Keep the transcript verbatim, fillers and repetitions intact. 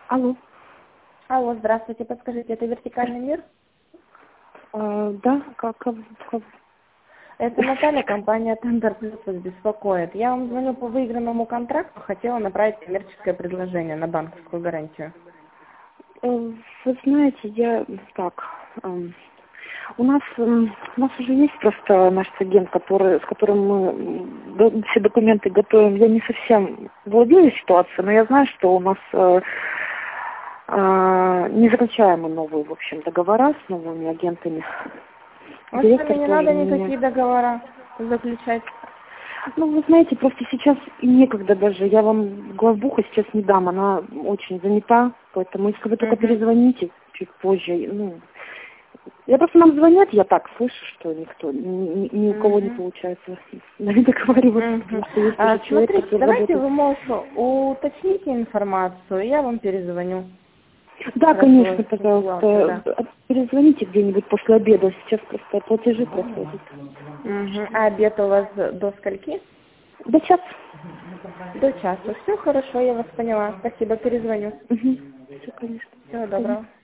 Алло. Алло, здравствуйте, подскажите, это «Вертикальный мир»? А, да, как, как, как? Это Наталья, компания «Тендер Плюс» вас беспокоит. Я вам звоню по выигранному контракту, хотела направить коммерческое предложение на банковскую гарантию. Э, Вы знаете, я так, эм, у нас эм, у нас уже есть просто наш агент, который, с которым мы м, до- все документы готовим. Я не совсем владею ситуацией, но я знаю, что у нас э, э, не заключаем мы новые, в общем, договора с новыми агентами. Вот с Директор вами не тоже надо меня. никакие договора заключать. Ну, вы знаете, просто сейчас и некогда даже. Я вам главбуха сейчас не дам, она очень занята, поэтому если вы только Угу. перезвоните чуть позже, ну, я просто нам звонят, я так слышу, что никто, ни, ни- ни у кого не Угу. получается договариваться, Угу. потому что есть А, уже человек, смотрите, который давайте работает. вы, может, уточните информацию, я вам перезвоню. Да, Хорошо, конечно, ситуация, пожалуйста, да. а перезвоните где-нибудь после обеда, сейчас просто платежи проходят. Угу. А обед у вас до скольки? До часа. До часу. Все хорошо, я вас поняла. Спасибо, перезвоню. Угу. Все, конечно. Всего До свидания. доброго.